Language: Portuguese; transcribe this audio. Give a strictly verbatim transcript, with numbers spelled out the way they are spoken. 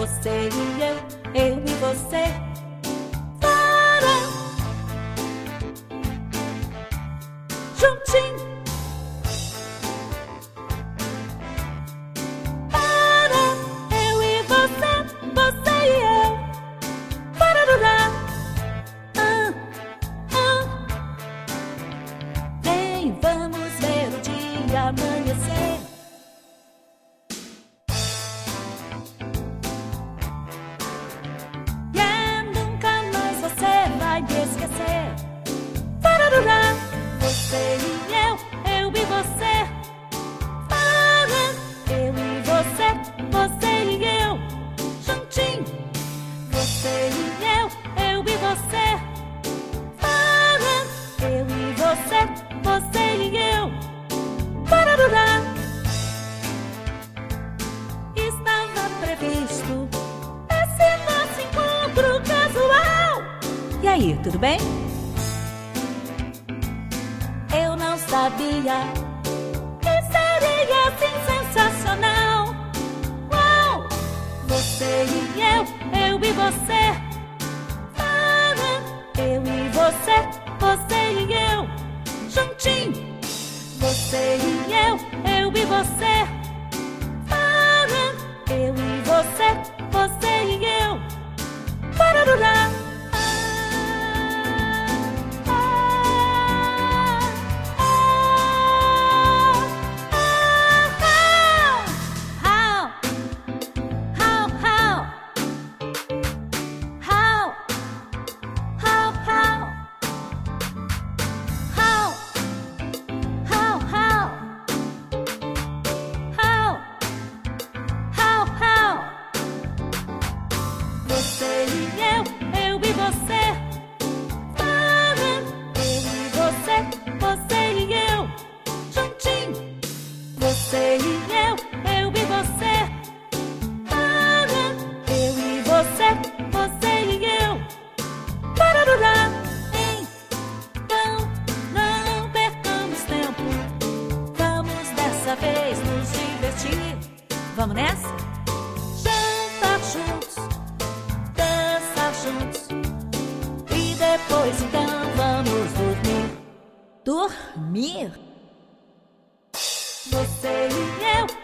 você e eu, eu e você. Para, juntinho. Para, eu e você, você e eu. Parará, ah, ah. Vem, vamos ver o dia amanhecer. Esquecer. Parará, você e eu, eu e você. Para, eu e você, você e eu, juntinho. Você e eu, eu e você. Para, eu e você, você e eu. Parará, estava previsto esse nosso encontro casual. E aí, tudo bem? Eu não sabia que seria assim sensacional. Uau! Você e eu, eu e você. Ah, eu e você, você e eu, juntinho. Você e eu, eu e você. Ah, eu e você, você e eu. Parará. Você e eu, eu e você. Para, eu e você, você e eu, juntinho. Você e eu, eu e você. Para, eu e você, você e eu. Parará, então não percamos tempo. Vamos dessa vez nos divertir. Vamos nessa? Jantar juntos, juntos. E depois então vamos dormir. Dormir? Você e eu,